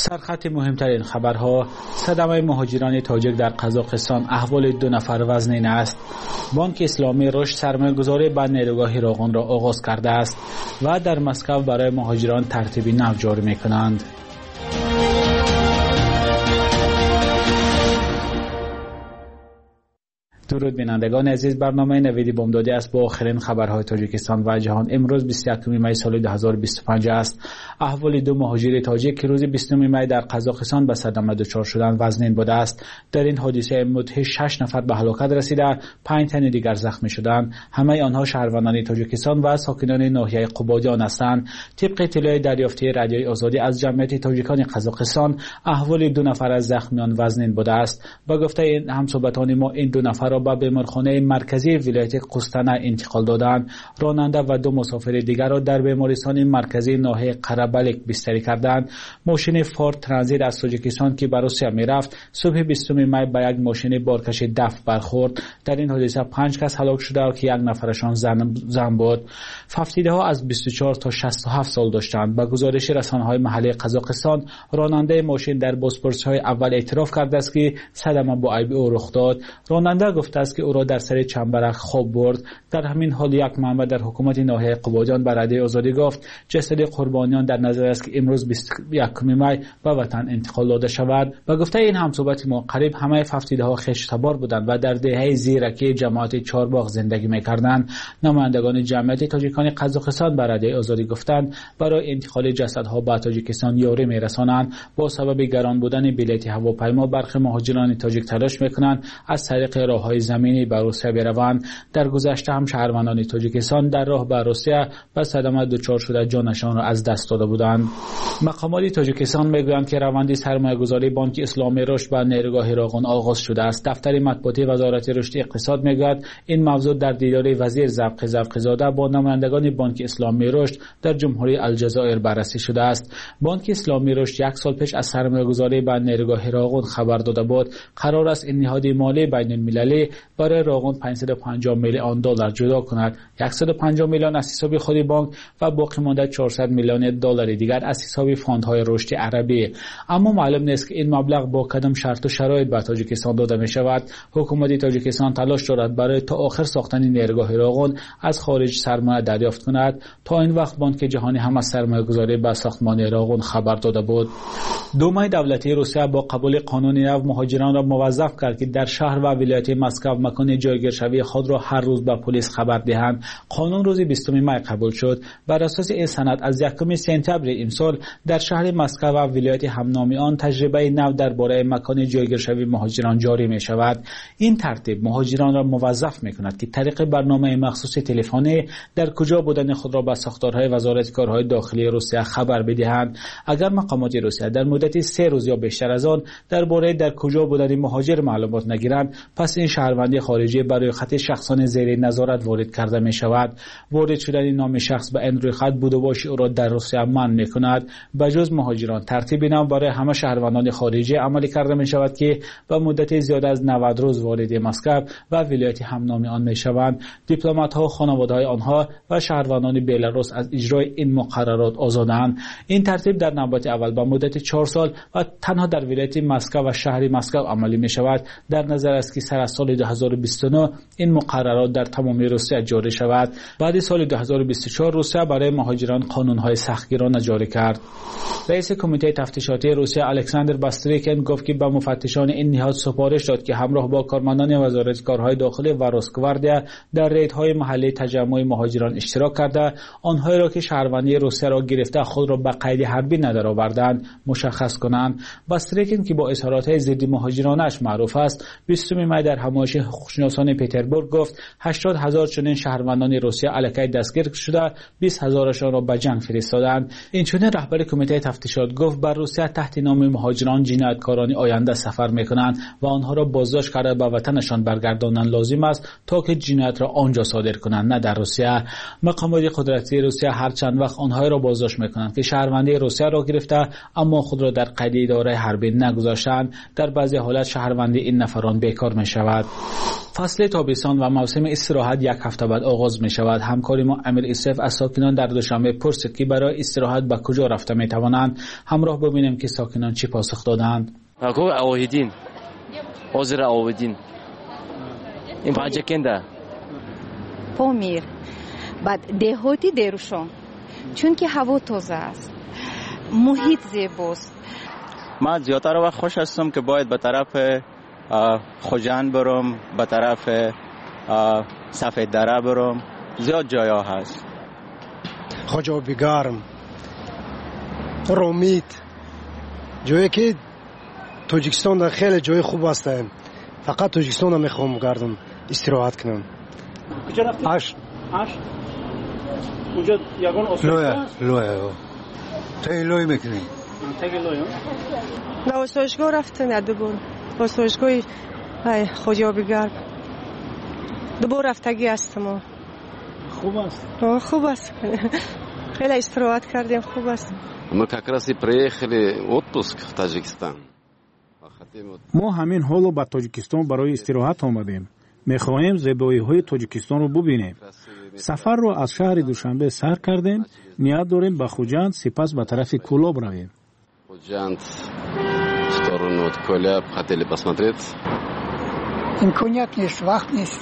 سرخط مهمترین خبرها: صدمه مهاجران تاجیک در قزاقستان، احوال 2 نفر وزنین است. بانک اسلامی رشد سرمایه‌گذاری به نیروگاه هراقون را آغاز کرده است و در مسکو برای مهاجران ترتیب نو جاری می‌کنند. درود بینندگان عزیز، برنامه نوید بامدادی است با آخرین خبرهای تاجیکستان و جهان. امروز 21 می سال 2025 است. احوال 2 مهاجر تاجیک که روز 20 می در قزاقستان به صدمه دچار شدند وزنین بوده است. در این حادثه مدهش 6 نفر به هلاکت رسیده، 5 تن دیگر زخمی شدند. همه آنها شهروندان تاجیکستان و ساکنان ناحیه قبادیان هستند. طبق اطلاع دریافتی رادیوی آزادی از جمعیت تاجیکان قزاقستان، احوال 2 نفر از زخمیان وزنین بوده است. با گفته این همصحبتان ما، این 2 نفر به بیمارخانه مرکزی ولایت قوستانه انتقال دادند. راننده و 2 مسافر دیگر را در بیمارستان مرکزی ناحیه قره‌بلک بستری کردند. ماشین فورد ترانزیت از تاجیکستان که به روسیه میرفت صبح 20 می به یک ماشین بارکش دفع برخورد. در این حادثه 5 کس هلاک شده که 1 نفرشان زن بود. ففتیده ها از 24 تا 67 سال داشتند. به گزارش رسانه‌های محلی قزاقستان، راننده ماشین در بازپرسی‌های اول اعتراف کرده است که صدمه با عیب او رخ داد. راننده گفته است که او را در سر چنبرک خواب برد. در همین حال یک منبع در حکومت ناحیه قبادیان به رادیوی آزادی گفت جسد قربانیان در نظر است که امروز 21 می به وطن انتقال داده شود. و گفته این همصحبت ما، قریب همه ففتیده ها خشتبار بودند و در دهه زیرکی جماعت چارباغ زندگی می‌کردند. نمایندگان جمعیت تاجیکان قزاقستان به رادیوی آزادی گفتند برای انتقال جسدها به تاجیکستان یاری می‌رسانند. با سبب گران بودن بلیط هواپیما، برخی مهاجران تاجیک تلاش می‌کنند از طریق راه‌های زمینی به روسیه بروند. در گذشته هم شهروندان تاجیکستان در راه به روسیه به صدمه دچار شده جانشان را از دست داده بودند. مقامات تاجیکستان میگویند که روند سرمایه‌گذاری بانک اسلامی رشد به نیروگاه هراقون آغاز شده است. دفتر مطبوعاتی وزارت رشد اقتصاد میگوید این موضوع در دیدار وزیر زبقزاده با نمایندگان بانک اسلامی رشد در جمهوری الجزایر بررسی شده است. بانک اسلامی رشد 1 سال پیش از سرمایه‌گذاری به نیروگاه هراقون خبر داده بود. قرار است این نهاد مالی بین‌المللی برای راقون 550 میلیون دلار جدا کند. 150 میلیون از حساب خود بانک و باقی مانده 400 میلیون دلار دیگر از حساب فاندهای رشد عربی. اما معلوم نیست که این مبلغ با کدام شرط و شرایط به تاجیکستان داده می شود. حکومت تاجیکستان تلاش دارد برای تا آخر ساختن نیروگاه هراقون از خارج سرمایه دریافت کند. تا این وقت بانک جهانی هم از سرمایه‌گذاری به ساختمان هراقون خبر داده بود. دومای دولتی روسیه با قبول قانون نو مهاجران را موظف کرد که در شهر و ولایت مسکو مکان جایگیرشوی خود را هر روز به پلیس خبر دهند. قانون روز 20 می قبول شد. بر اساس این سند از 1 سپتامبر امسال در شهر مسکو و ولایت همنامی آن تجربه نو درباره مکان جایگیرشوی مهاجران جاری می شود. این ترتیب مهاجران را موظف می کند که طریق برنامه مخصوص تلفنی در کجا بودن خود را به ساختارهای وزارت کارهای داخلی روسیه خبر بدهند. اگر مقامات روسیه در مدت 3 روز یا بیشتر از آن درباره در کجا بودن مهاجر معلومات نگیرند، پس این شهروندی خارجی برای خط شخصان زیر نظارت وارد کرده می شود. وارد شدن نام شخص به این روی خط بود و باشی او را در روسیه منع می کند. بجز مهاجران ترتیب نو برای همه شهروندان خارجی عملی کرده می شود که به مدت زیاد از 90 روز وارد مسکو و ولایت همنامی آن می شوند. دیپلمات ها و خانواده های آنها و شهروندان بلاروس از اجرای این مقررات آزادند. این ترتیب در نوبت اول به مدت 4 سال و تنها در ولایت مسکو و شهر مسکو عملی می شود. در نظر است که سر از سال 2029 این مقررات در تمام روسیه جاری شود. بعد سال 2024 روسیه برای مهاجران قانون‌های سختگیرانه جاری کرد. رئیس کمیته تفتیشاتی روسیه الکساندر باستریکین گفت که به مفتشان این نهاد سفارش داد که همراه با کارمندان وزارت کارهای داخلی و روسگواردیا در ریدهای محلی تجمع مهاجران اشتراک کرده، آنهایی را که شهروندی روسیه را گرفته خود را به قید حربی ندرآوردند مشخص کنند. باستریکین که با اظهارات ضد مهاجرانش معروف است، 20 می در همایش حقوقشناسان پترزبورگ گفت 80,000 چنین شهروندان روسیه الکی دستگیر شده، 20,000شان را به جنگ فرستادند. این چنین رهبر کمیته تفتیشات گفت بر روسیه تحت نام مهاجران جنایتکاران آینده سفر میکنند و آنها را بازداشت کرده به وطنشان برگرداندن لازم است تا که جنایت را آنجا صادر کنند، نه در روسیه. مقامات قدرتی روسیه هر چند وقت آنها را بازداشت میکنند که شهروندی روسیه را گرفته اما خود را در قید اداره حربی نگذاشتند. در بعضی حالات شهروندی این نفران بیکار می شود. فصل تابستان و موسم استراحت یک هفته بعد آغاز می شود. همکار ما امیر اسرف از ساکنان در دوشنبه پرسید که برای استراحت به کجا رفته می توانند. همراه ببینیم که ساکنان چی پاسخ دادند. اوهیدین حاضر اوهیدین این پنجکنده پامیر بعد دهاتی درشان چون که هوا تازه است، محیط زیباست. من زیادتر وقت خوش هستم که باید به طرف خوجند برم، به طرف سفید دره برم. زیاد جایا هست. خوجا بیگارم، رومید، جایی که تاجیکستان در خیلی جای خوب است. فقط تاجیکستان رو میخوام گردم استراحت کنم. کجا رفتی؟ اش اونجا یگان آسایشگاه است؟ لویا تایی لوی میکنی؟ تایی لوی نه آسایشگاه رفتم یا دوبار آسایشگاه خوجا بیگار دوبار رفتگی هستم. خوب است؟ خوب است. خیلی استراحت کردیم. خوب است. Мы как раз и приехали в отпуск в Таджикистан. ما همین حالو به تاجیکستان برای استراحت آمدیم. میخواهیم زیبایی‌های تاجیکستان رو ببینیم. سفر رو از شهر دوشنبه سر کردیم. نیت داریم به خوجند سپس به طرف کولاب رویم. خوجند в сторону от Коляб хотели посмотреть. امکانیت نیست، وقت نیست.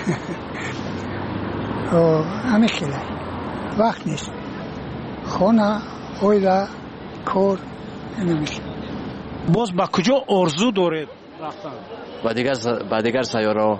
همه خیلی وقت نیست. خانه، اویده، کار نمیشه. باز با کجا آرزو دارید رفتن؟ با دیگر سیاره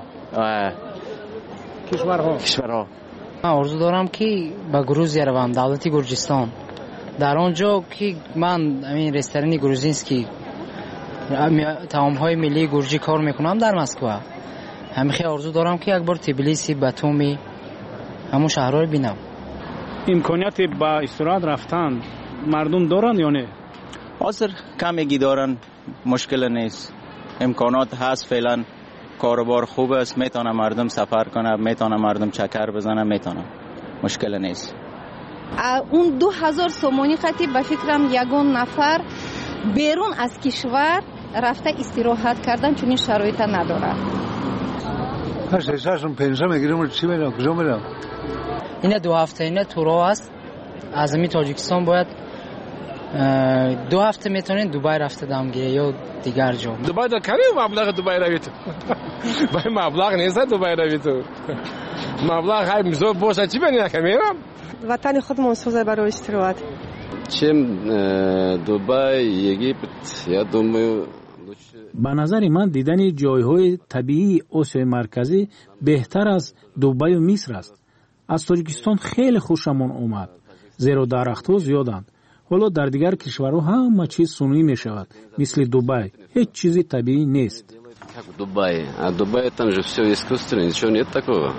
کشورها. من آرزو دارم که به گروزیا روم، دولت گرجستان. در آنجا که من همین رستوران گروزینسکی طعام‌های ملی گرجی کار میکنم در مسکو. همیشه آرزو دارم که یک بار تبلیسی، باتومی، همون شهرها رو ببینم. امکانیت با استراحت رفتن مردم دارن یا نه؟ حاضر کمگی دارن، مشکل نیست. امکانات هست فعلا. کاروبار خوب است، میتونه مردم سفر کنه، میتونه مردم چکر بزنه، میتونه. مشکل نیست. اون 2000 سومانی خطی به فکرم یگان نفر بیرون از کشور رفته استراحت کردن چون این شرایط نداره. این 2 هفته اینه تورا است. از می تاجیکستان باید 2 هفته میتونین دوبای رفته دامگیره یا دیگر جا. دوبای دا کمی مبلغ دوبای روید. بای مبلغ نیست دوبای روید. مبلغ های مزور باشه چی بینی نکمیرم؟ وطن خودمون سوزه برای استراحت. چیم دوبای یگیپت یا думаю به نظر من دیدن جایهای طبیعی آسیای مرکزی بهتر از دوبای و مصر است. از تاجیکستان خیلی خوشمون اومد. زیرا درخت‌ها زیادند. حالا در دیگر کشورها همه چیز صنعی می شود. مثل دوبای هیچ چیزی طبیعی نیست. Дубай там же все искусственно, ничего нет такого.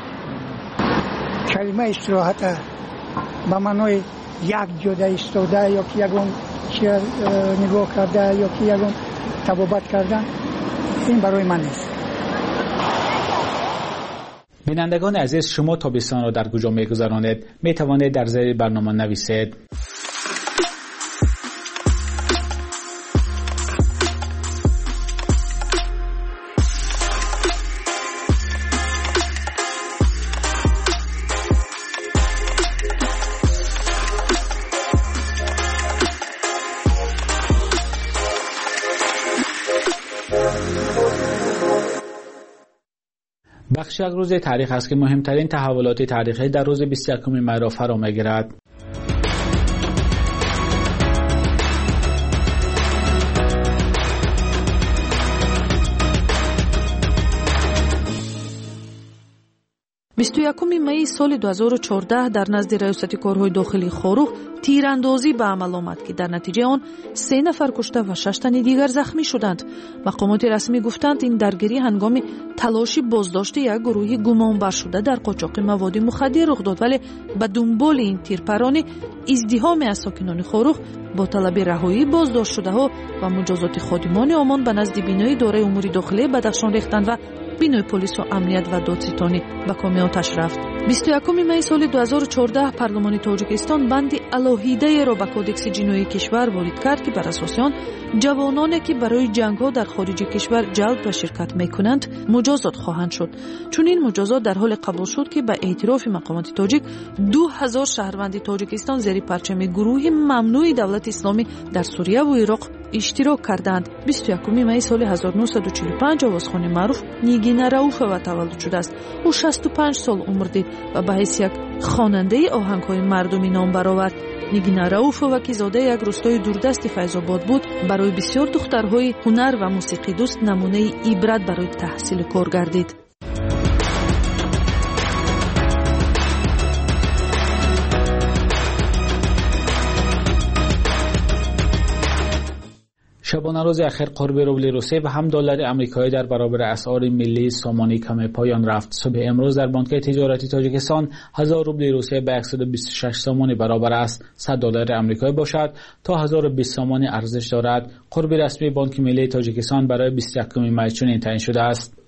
کلمه استراحت به معنای یک جوده ایستاده یا که یگون نگاه کرده یا که یگون تبابت کردن، این برای من نیست. بینندگان عزیز، شما تابستان را در کجا می‌گذرانید؟ می‌توانید در زیر برنامه نویسید. بخش یک روز تاریخ است که مهمترین تحولات تاریخی در روز 21 می را فرا می‌گیرد. بیستویکم می سال 2014 در نزد ریاست کارهای داخلی خاروخ تیراندازی به عمل آمد که در نتیجه آن 3 نفر کشته و 6 تن دیگر زخمی شدند. مقامات رسمی گفتند این درگیری هنگام تلاشی بازداشت یک گروه گمانبر شده در قاچاق مواد مخدر رخ داد، ولی به دنبال این تیرپرانی ازدحام از ساکنان خاروخ با طلب رهایی بازداشت شده ها و مجازات خادمان آمان به نزد بینای اداره امور داخلی بدخشان ریختند و بینوی پلیس و امنیت و دادستانی به کامی آتش رفت. 21 می سال 2014 پارلمان تاجیکستان بندی الهیده را به کودکس جنایی کشور وارد کرد که بر اساس آن جوانانی که برای جنگ‌ها در خارج کشور جلب و شرکت می‌کنند مجازات خواهند شد. چون این مجازات در حال قبول شد که به اعتراف مقامات تاجیک 2000 شهروند تاجیکستان زیر پرچم گروه ممنوع دولت اسلامی در سوریه و عراق اشتراک کردند. 21 می سال 1945 آوازخوان معروف نیگینا رئوفова تولد شده است. او 65 سال عمر دید و به حیث یک خواننده آهنگ‌های مردمی نام برآورد. نیگینا رئوفова که زاده یک روستای دوردست فیض‌آباد بود، برای بسیار دخترهای هنر و موسیقی دوست نمونه عبرت برای تحصیل کار گردید. شبانه روز اخیر قرب روبل روسیه و هم دلار آمریکایی در برابر اسعار ملی سامانی کم پایان رفت. صبح امروز در بانک تجارتی تاجیکستان 1000 روبل روسیه به 126 سامانی برابر است. 100 دلار آمریکایی باشد تا 1020 سامانی ارزش دارد. قرب رسمی بانک ملی تاجیکستان برای 21 می چنین تعیین شده است.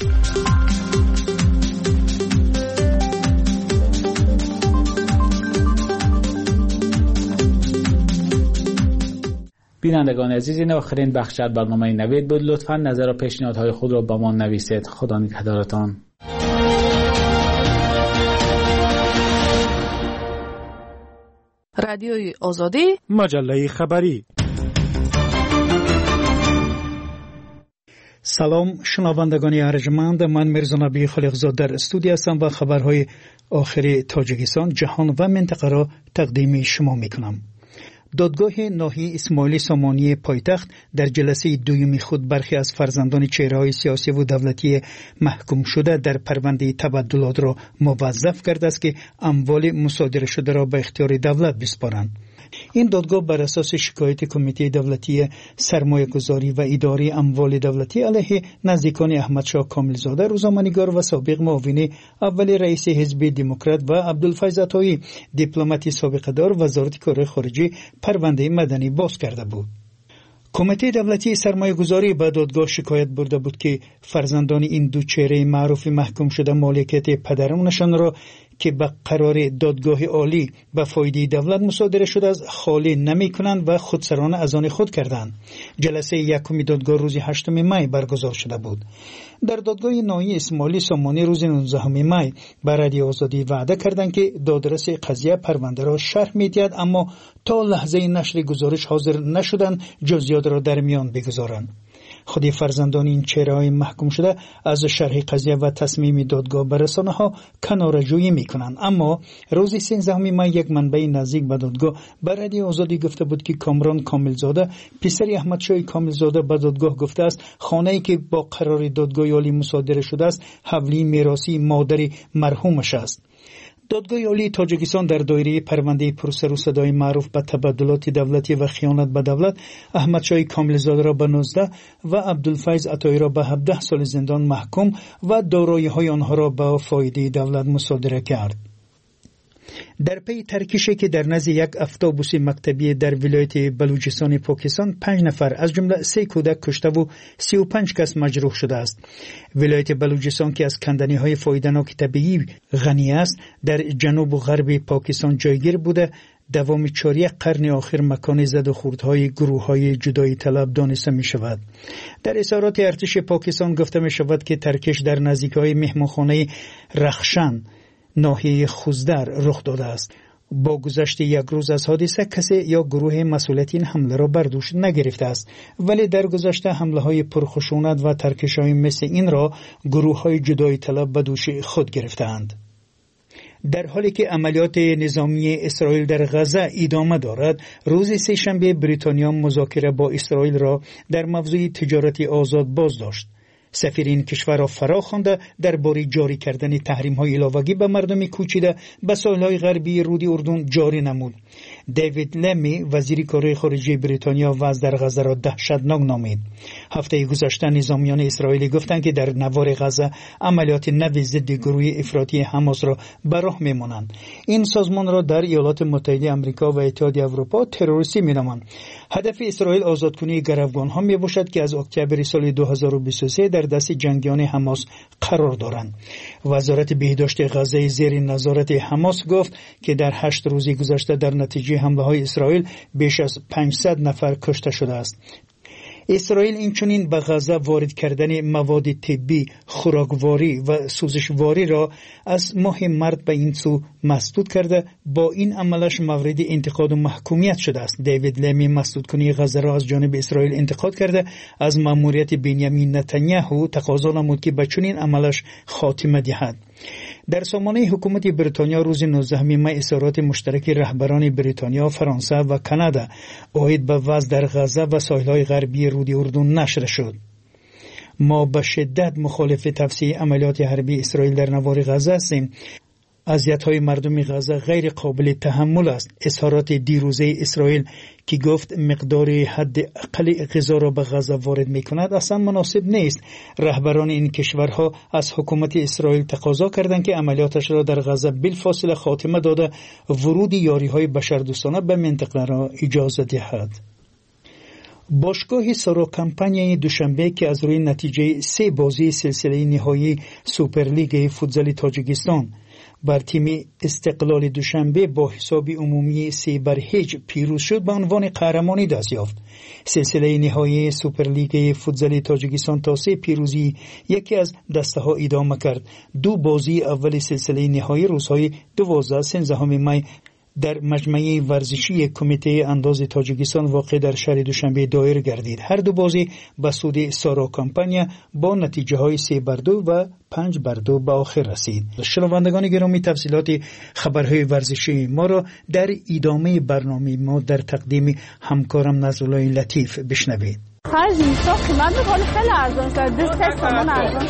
بینندگان عزیز، این آخرین بخش از برنامه نوید بود. لطفاً نظر و پیشنهادهای خود را به ما نویسید. خدا نگهدارتان. رادیوی آزادی، مجله خبری. سلام شنوندگان ارجمند، من میرزا نبی خالقزاد در استودیو هستم و خبرهای آخر تاجیکستان، جهان و منطقه را تقدیم شما میکنم. دادگاه ناحیه اسماعیلی سامانی پایتخت در جلسه دومی خود برخی از فرزندان چهره‌های سیاسی و دولتی محکوم شده در پرونده تبدلات را موظف کرده است که اموال مصادره شده را به اختیار دولت بسپارند. این دادگاه بر اساس شکایت کمیته دولتی سرمایه‌گذاری و اداره اموال دولتی علیه نزدیکان احمدشاه کاملزاده، روزنامه‌نگار و سابق معاون اول رئیس حزب دموکرات و عبدالفیض عطایی، دیپلمات سابقه دار وزارت کار خارجه، پرونده مدنی باز کرده بود. کمیته دولتی سرمایه‌گذاری به دادگاه شکایت برده بود که فرزندان این دو چهره معروف محکوم شده مالکیت پدرانشان را که به قرار دادگاه عالی به فایده دولت مصادره شده از خالی نمی کنند و خودسرانه از آن خود کردند. جلسه یکم دادگاه روز 8 می برگزار شده بود. در دادگاه ناحیه اسماعیلی سامانی روز 19 می به رادیو آزادی وعده کردند که دادرس قضیه پرونده را شرح می‌دهد، اما تا لحظه نشر گزارش حاضر نشدند جزئیات را در میان بگذارند. خود فرزندان این چهره‌های محکوم شده از شرح قضیه و تصمیم دادگاه به رسانه‌ها کناره‌جویی می‌کنند، اما روز 13 می یک منبع نزدیک به دادگاه به رادیو آزادی گفته بود که کامران کاملزاده، پسر احمدشاه کاملزاده، به دادگاه گفته است خانه‌ای که با قرار دادگاه عالی مصادره شده است حولی میراثی مادر مرحومش است. دادگاه عالی تاجیکستان در دایره پرونده پرسر و صدای معروف به تبدلات دولتی و خیانت به دولت احمدشاه کاملزاده را به 19 و عبدالفیض عطایی را به 17 سال زندان محکوم و دارایی‌های آنها را به فایده دولت مصادره کرد. در پی ترکشی که در نزد یک اتوبوس مکتبی در ولایت بلوچستان پاکستان 5 نفر از جمله 3 کودک کشته و 35 کس مجروح شده است. ولایت بلوچستان که از کندنی‌های فایده‌ناک طبیعی غنی است، در جنوب و غرب پاکستان جایگیر بوده. دوام 4 قرن آخر مکان زد و خوردهای گروه‌های جدایی طلب دانسته می شود. در اظهارات ارتش پاکستان گفته می شود که ترکش در نزدیکی مهمانخانه رخشن ناحیه خوزدر رخ داده است. با گذشت یک روز از حادثه کسی یا گروه مسئولیت این حمله را بر دوش نگرفته است، ولی در گذشته حمله های پرخشونت و ترکش های مثل این را گروه های جدایی طلب به دوش خود گرفتند. در حالی که عملیات نظامی اسرائیل در غزه ادامه دارد، روز سه‌شنبه بریتانیا مذاکره با اسرائیل را در موضوع تجارت آزاد باز داشت. سفیر این کشور را فرا خوانده درباره جاری کردن تحریم‌های علاوه‌ای به مردم کوچیده به ساحل‌های غربی رود اردن جاری نمود. دیوید لمی وزیر کار خارجه بریتانیا وضع در غزه را دهشتناک نامید. هفته گذشته نظامیان اسرائیلی گفتند که در نوار غزه عملیات نوی ضد گروه افراطی حماس را به راه می‌مانند. این سازمان را در ایالات متحده آمریکا و اتحادیه اروپا تروریستی می‌نامند. هدف اسرائیل آزادکنی گروگان‌ها میباشد که از اکتبر سال 2023 در دست جنگیان حماس قرار دارند. وزارت بهداشت غزه زیر نظارت حماس گفت که در 8 روز گذشته در نتیجه حمله‌های اسرائیل بیش از 500 نفر کشته شده است. اسرائیل اینچنین به غزه وارد کردن مواد طبی، خوراکواری و سوزشواری را از ماه مارس به این سو مسدود کرده. با این عملش مورد انتقاد و محکومیت شده است. دیوید لمی مسدود کنی غزه را از جانب اسرائیل انتقاد کرده. از مأموریت بنیامین نتانیاهو تقاضا نمود که به چنین عملش خاتمه دهد. در سامانه حکومت بریتانیا روز 19 می اظهارات مشترک رهبران بریتانیا، فرانسه و کانادا عاید به وضع در غزه و ساحل‌های غربی رود اردن نشر شد. ما به شدت مخالف توسعه عملیات حربی اسرائیل در نوار غزه هستیم. اذیت‌های مردم غزه غیر قابل تحمل است. اظهارات دیروزه اسرائیل که گفت مقدار حداقل غذا را به غزه وارد می‌کند اصلا مناسب نیست. رهبران این کشورها از حکومت اسرائیل تقاضا کردند که عملیاتش را در غزه بالفاصله خاتمه داده ورود یاری‌های بشردوستانه به منطقه را اجازه دهد. باشگاه سارا کمپانی دوشنبه که از روی نتیجه 3 بازی سلسله نهایی سوپرلیگ فوتبال تاجیکستان بر تیم استقلال دوشنبه با حساب عمومی 3-0 پیروز شد، به عنوان قهرمانی دست یافت. سلسله نهایی سوپرلیگ فوتبال تاجیکستان تا 3 پیروزی یکی از دسته ها ادامه کرد. 2 بازی اول سلسله نهایی روزهای 12-13 می در مجمع ورزشی کمیته انداز تاجیکستان واقع در شهر دوشنبه دایر گردید. هر 2 بازی به سود سارا کمپانی با نتیجه های 3-2 و 5-2 به آخر رسید. شنوندگان گرامی، تفصیلات خبرهای ورزشی ما را در ادامه برنامه ما در تقدیم همکارم نظرالله لطیف بشنوید. خرج نیستا قیمت بخواد خیلی ارزان شد. 2 سامان ارزان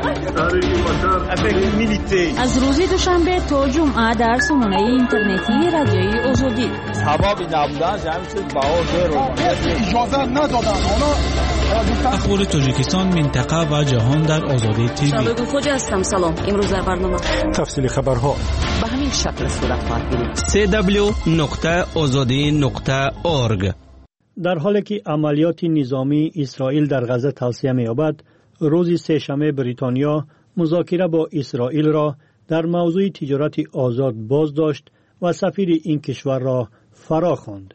شد. از روز دوشنبه تا جمعه در سامانه اینترنتی رادیوی آزادی سبب نبودن جمعی شد بها زیر اجازه ندادن. اخبار تاجیکستان، منطقه و جهان در آزادی تیوی. شبگو خوجه هستم. سلام. امروز در برنامه تفصیل خبرها به همین شکل صورت خواهد گرفت. www.azadi.org. در حالی که عملیات نظامی اسرائیل در غزه توسعه می‌یابد، روز سه‌شنبه بریتانیا مذاکره با اسرائیل را در موضوع تجارت آزاد باز داشت و سفیر این کشور را فرا خواند.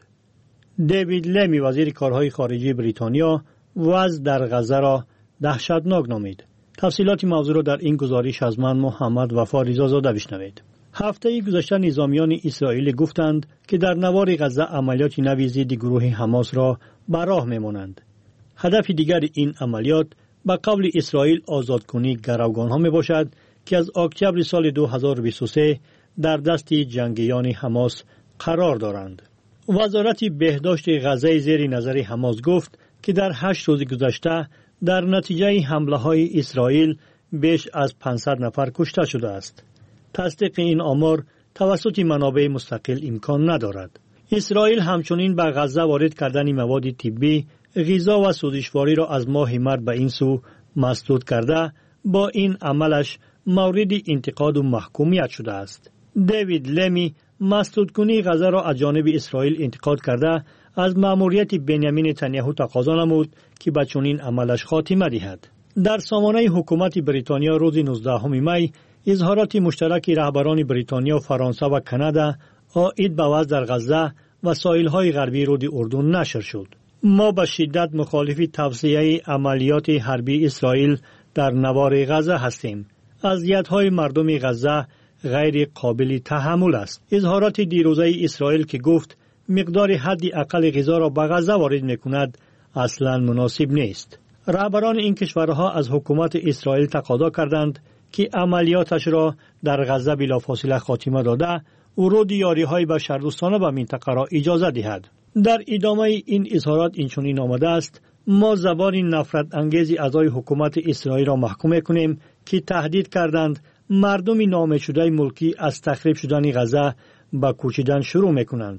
دیوید لمی وزیر کارهای خارجه بریتانیا وضع در غزه را دهشتناک نامید. تفصیلات موضوع را در این گزارش از من محمد وفا رضازاده بشنوید. هفته گذشته نظامیان اسرائیل گفتند که در نوار غزه عملیات نوی ضد گروه حماس را به راه می‌مانند. هدف دیگر این عملیات به قول اسرائیل آزادکنی گروگان‌ها میباشد که از اکتبر سال 2023 در دست جنگیان حماس قرار دارند. وزارت بهداشت غزه زیر نظر حماس گفت که در 8 روز گذشته در نتیجه حمله‌های اسرائیل بیش از 500 نفر کشته شده است. تصدیق این آمار توسط منابع مستقل امکان ندارد. اسرائیل همچنین به غزه وارد کردن مواد طبی، غذا و سوزشواری را از ماه مارس به این سو مسدود کرده، با این عملش مورد انتقاد و محکومیت شده است. دیوید لمی مسدود کنی غزه را از جانب اسرائیل انتقاد کرده، از مأموریت بنیامین نتانیاهو تقاضا نمود که به چنین عملش خاتمه دهد. در سامانه حکومت بریتانیا روز 19 می اظهارات مشترک رهبران بریتانیا، فرانسه و کانادا عاید به وضع در غزه و ساحل‌های غربی رود اردن نشر شد. ما به شدت مخالف توسعه عملیات حربی اسرائیل در نوار غزه هستیم. اذیت‌های مردم غزه غیر قابل تحمل است. اظهارات دیروزه اسرائیل که گفت مقدار حداقل غذا را به غزه وارد می‌کند اصلاً مناسب نیست. رهبران این کشورها از حکومت اسرائیل تقاضا کردند که عملیاتش را در غزه بلافاصله خاتمه داده ورود یاری‌های بشردوستانه به منطقه را اجازه دهد. در ادامه این اظهارات اینچنین آمده است: ما زبان نفرت انگیز اعضای حکومت اسرائیل را محکوم می‌کنیم که تهدید کردند مردم نامه شده ملکی از تخریب شدن غزه به کوچیدن شروع می‌کنند.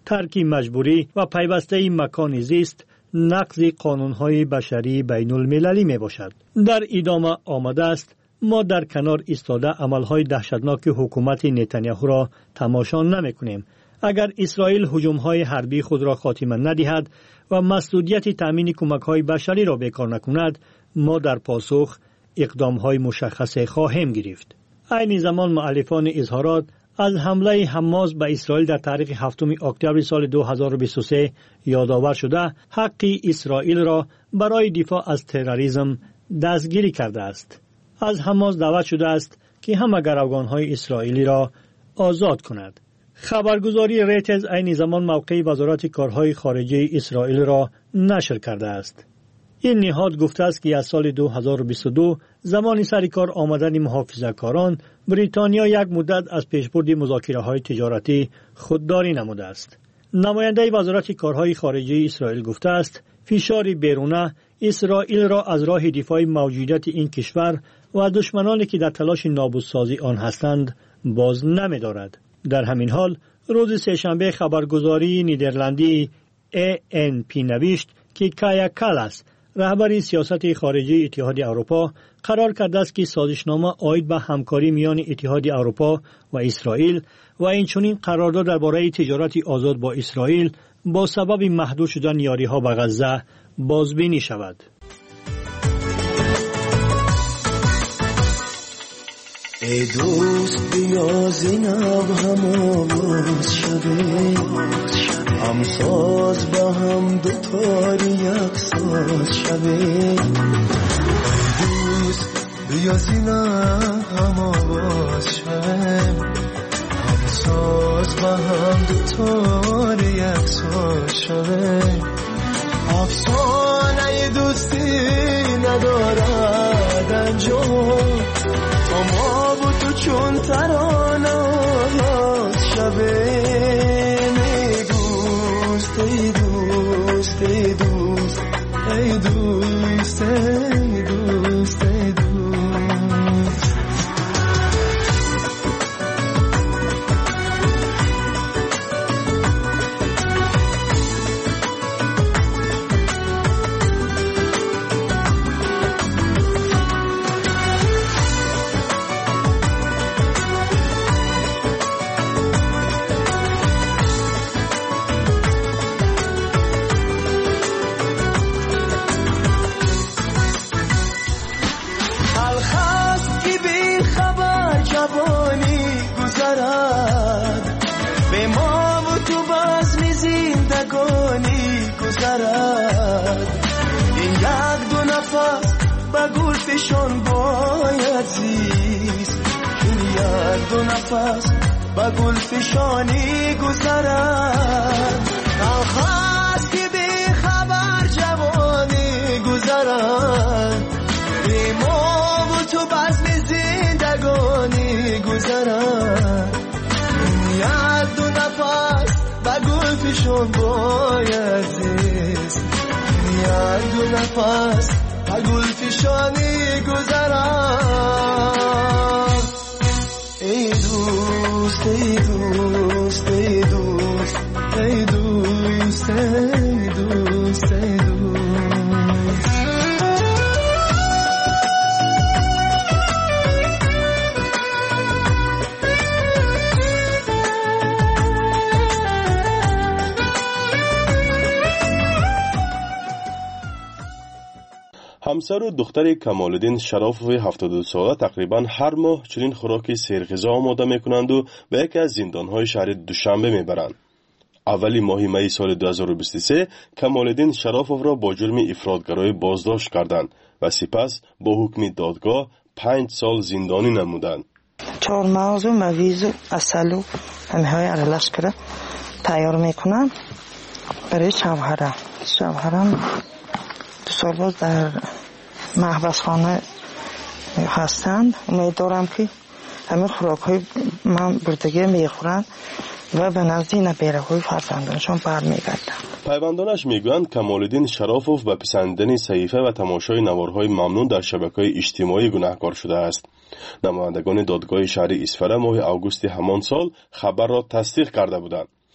ترک مجبوری و پیوسته مکان زیست نقض قانون‌های بشری بین المللی می باشد. در ادامه آمده است ما در کنار ایستاده عملهای دهشتناک حکومت نتانیاهو را تماشا نمی کنیم. اگر اسرائیل هجوم‌های حربی خود را خاتمه ندهد و مسئولیت تامین کمک‌های بشری را بیکار نکند، ما در پاسخ اقدام‌های مشخص خواهیم گرفت. عین زمان مؤلفان اظهارات از حمله حماس به اسرائیل در تاریخ 7 اکتبر سال 2023 یادآور شده حق اسرائیل را برای دفاع از تروریسم دستگیری کرده است. از حماس دعوت شده است که همه گروگان‌های اسرائیلی را آزاد کند. خبرگزاری ریترز عین زمان موقع وزارت کارهای خارجه اسرائیل را نشر کرده است. این نهاد گفته است که از سال 2022 زمان سر کار آمدن محافظه‌کاران، بریتانیا یک مدت از پیشبرد مذاکره‌های تجارتی خودداری نموده است. نماینده وزارت کارهای خارجه اسرائیل گفته است فشار بیرونه اسرائیل را از راه دفاع موجودیت این کشور و دشمنانی که در تلاش نابودسازی آن هستند باز نمی‌دارد. در همین حال روز سه‌شنبه خبرگزاری نیدرلندی ANP نوشت که کایا کالاس رهبر سیاست خارجی اتحاد اروپا قرار کرده است که سازشنامه عاید به همکاری میان اتحاد اروپا و اسرائیل و اینچنین قرارداد درباره تجارت آزاد با اسرائیل با سبب محدود شدن یاری‌ها به غزه بازبینی شود. ای دوست بیا زینب هم آواز شده، هم ساز با هم دوتاری یک ساز شده. ای دوست بیا زینب هم آواز شده، هم ساز با هم دوتاری یک ساز شده. افسانه دوستی ندارد انجام، ما با تو چون ترانه آواز شبه. ای دوست ای دوست ای دوست ای دوست ای دوست ای دوست. این یک دو نفس با گل فشان باید زیست، این یک دو نفس با گل فشانی گذرد. خواست که بی خبر جوانی گذرد، بی ما و تو بزم زندگانی گذرد. این یک دو نفس با گل فشان باید زیست، یک دو نفس با گل فشانی گذرم. ای دوست ای دوست ای دوست ای دوست ای دوست ای دوست. همسر و دختر کمال‌الدین شرافوف 72 ساله تقریبا هر ماه چنین خوراک سرغذا آماده میکنند و به یکی از زندانهای شهر دوشنبه میبرند. اولی ماه می سال 2023 کمال‌الدین شرافوف را با جرم افراطگرایی بازداشت کردند و سپس با حکم دادگاه 5 سال زندانی نمودند. 4 موضوع مویز اصلو همه‌های ارلش کرده تیار میکنم برای شوهرم 2 سال باز در محبسخانه هستند. امیدوارم که همه خوراک‌های من بردگی میخورند و به نزد نبیره‌های فرزندانشان برمیگردند. پیوندانش میگویند کمال‌الدین شرافوف به پسندیدن صحیفه و تماشای نوارهای ممنوع در شبکه‌های اجتماعی گناهکار شده است. نمایندگان دادگاه شهر اصفهان ماه آگوست همان سال خبر را تصدیق کرده بودند.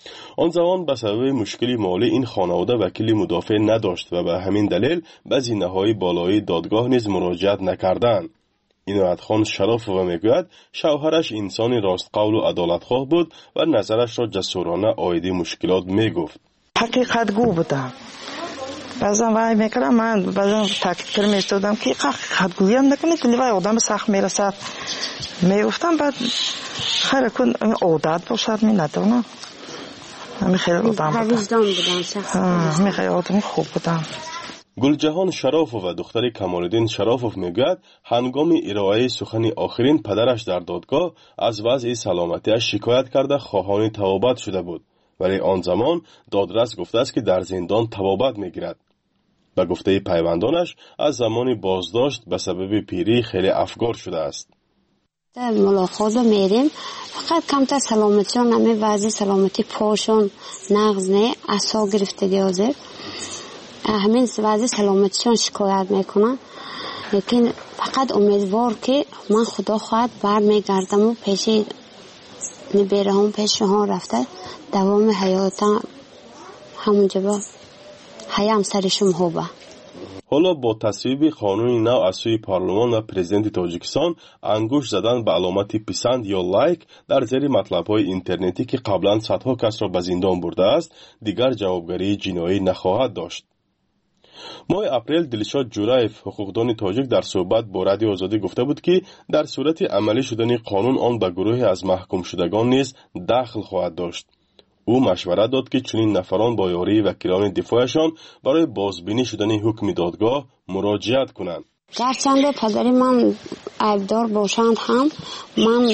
آن زمان به سبب مشکلی مالی این خانواده وکیل مدافع نداشت و به همین دلیل به زینه‌های بالای دادگاه نیز مراجعت نکردند. عنایت خان شرافوف میگوید شوهرش انسانی راستقول و عدالتخواه بود و نظرش را جسورانه عایده مشکلات میگفت. حقیقت گو بودم. بعضا وای میکردم، من بعضا تفکر میستودم که حقیقت گویی هم نکنید که وای آدم سخت میرسد میگفتم. بعد خیلی کن عادت باشد می ندونم. همین خیلی آدم بودم. همین خیلی آدمی خوب بودم. گلجهان شرافوف و دختر کمالالدین شرافوف میگوید هنگام ارائه سخن آخرین پدرش در دادگاه از وضع سلامتیش شکایت کرده خواهان توبت شده بود، ولی آن زمان دادرس گفته است که در زندان توبت میگیرد. به گفته پیوندانش از زمان بازداشت به سبب پیری خیلی افگار شده است. در ملاقات میریم فقط کمتر سلامتیشان همه وضع سلامتی پاشون نقض نه عصا گرفتگی حاضر همین وضع سلامتیشان شکایت میکنن، لیکن فقط امیدوار که من خدا خواهد بر میگردم و پیش نبیره هم پیش ها رفته دوام حیاتم همونجا با حیام سرشم خوبه. حالا با تصویب قانون نو از سوی پارلمان و پرزیدنت تاجیکستان انگشت زدن به علامت پسند یا لایک در زیر مطلب‌های اینترنتی که قبلا صدها کس را به زندان برده است دیگر جوابگری جنایی نخواهد داشت. ماه اپریل دلشاد جورایف حقوقدان تاجیک در صحبت با رادیو آزادی گفته بود که در صورت عملی شدن قانون آن به گروه از محکوم شدگان نیز دخل خواهد داشت. او مشورت داد که چنین نفران با یاری وکیلان دفاعشان برای بازبینی شدن حکم دادگاه مراجعت کنند. گرچند پدری من عیبدار باشند هم من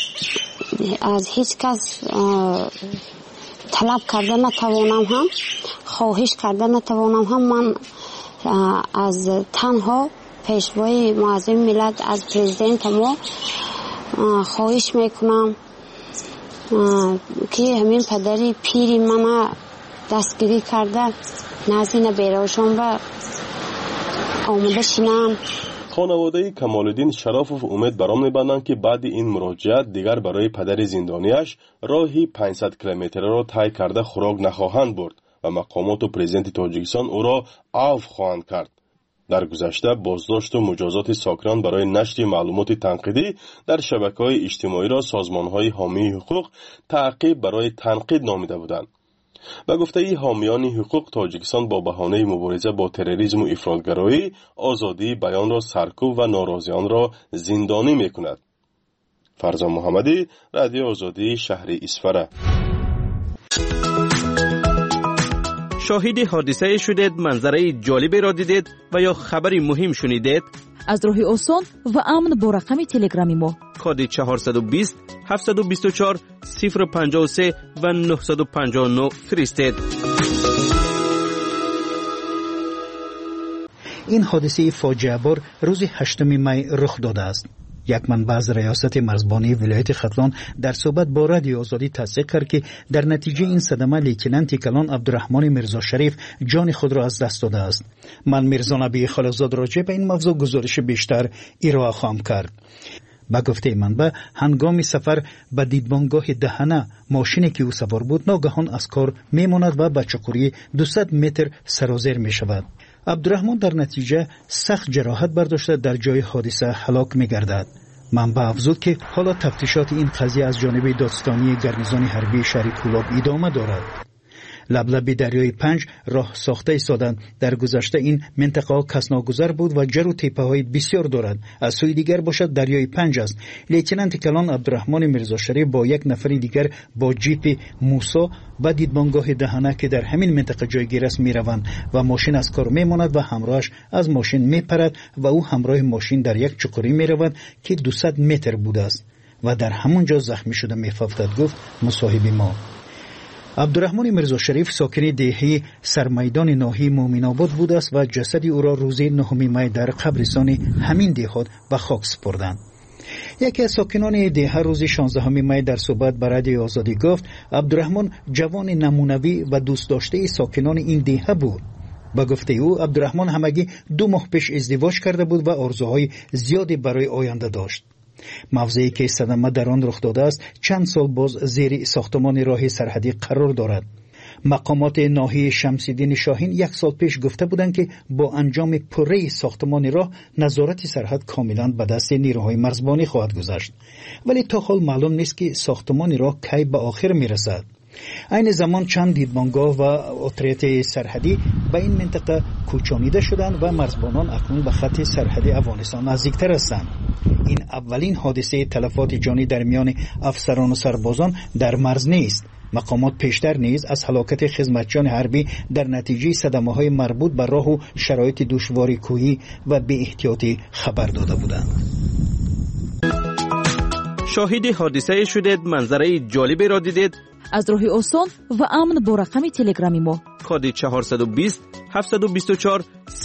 از هیچ کس طلب کرده نتوانم، هم خواهش کرده نتوانم، هم من از تنها پیشوای معظم ملت از پرزیدنت ما خواهش میکنم که همین پدری پیری من دستگیری کرده نزدین بیراشون و آمده شینم. خانواده کمالالدین شرافوف امید برام می‌بندند که بعد این مراجعت دیگر برای پدر زندانیش راهی 500 کیلومتری را طی کرده خوراک نخواهند برد و مقامات و پرزیدنت تاجیکستان او را عفو خواهند کرد. در گذشته بازداشت و مجازات ساکنان برای نشر معلومات تنقیدی در شبکه‌های اجتماعی را سازمان‌های حامی حقوق تعقیب برای تنقید نامیده بودند. و گفته ای حامیان حقوق تاجیکستان با بهانه مبارزه با تروریسم و افراطگرایی آزادی بیان را سرکوب و ناراضیان را زندانی می‌کند. فرزان محمدی، رادیو آزادی، شهر اسفره. شاهد حادثه شدید، منظره جالبی را دیدید و یا خبری مهم شنیدید؟ از راه آسان و امن با رقم تلگرامی ما کد 420 724 053 و 959 فرستید. این حادثه فاجعه بار روز 8 می رخ داده است. یک منبع از ریاست مرزبانی ولایت ختلان در صحبت با رادیو آزادی تصدیق کرد که در نتیجه این صدمه لیتنانت کلان عبدالرحمن میرزا شریف جان خود را از دست داده است. من میرزا نبی خالقزاد راجع به این موضوع گزارش بیشتر ارائه خواهم کرد. با گفته منبع هنگام سفر به دیدبانگاه دهنه ماشینی که او سوار بود ناگهان از کار میماند و به چقوری 200 متر سرازیر می شود. عبدالرحمن در نتیجه سخت جراحت برداشته در جای حادثه هلاک می گردد. منبع افزود که حالا تفتیشات این قضیه از جانب دادستانی گارنیزون حربی شهر کولاب ادامه دارد. لبلب دریای 5 راه ساخته ایستادند. در گذشته این منطقه کسناگذر بود و جر و تپه های بسیار دارد. از سوی دیگر باشد دریای 5 است. لیتنانت کلان عبدالرحمن میرزا شریف با یک نفر دیگر با جیپ موسا به دیدبانگاه دهنه که در همین منطقه جایگیر است میروند و ماشین از کار میماند و همراهش از ماشین میپرد و او همراه ماشین در یک چقوری میرود که 200 متر بوده است و در همونجا زخمی شده میفافتد، گفت مصاحب ما. عبدالرحمن میرزا شریف ساکن دهه سرمیدان ناحیه مومن‌آباد بوده است و جسد او را روز 9 می در قبرستان همین دهات به خاک سپردند. یکی از ساکنان دهه روز 16 می در صحبت با رادیو آزادی گفت عبدالرحمن جوان نمونوی و دوست داشته ساکنان این دهه بود. با گفته او عبدالرحمن همگی 2 ماه پیش ازدواج کرده بود و آرزوهای زیادی برای آینده داشت. موضعی که صدمه در آن رخ داده است چند سال باز زیر ساختمان راه سرحدی قرار دارد. مقامات ناحیه شمس‌الدین شاهین 1 سال پیش گفته بودند که با انجام پره ساختمان راه نظارت سرحد کاملا به دست نیروهای مرزبانی خواهد گذشت، ولی تا حال معلوم نیست که ساختمان راه کی به آخر میرسد. این زمان چند دیدبانگاه و اتریت سرحدی به این منطقه کوچانیده شدند و مرزبانان اکنون به خط سرحدی افغانستان نزدیکتر هستند. این اولین حادثه تلفات جانی در میان افسران و سربازان در مرز نیست. مقامات پیشتر نیز از هلاکت خدمتچیان حربی در نتیجه صدمه‌های مربوط به راه و شرایط دشواری کوهی و بی احتیاطی خبر داده بودند. شاهد حادثه شدید، منظره جالبی را دیدید. از راه آسان و امن با رقم تلگرامی ما کد 420 724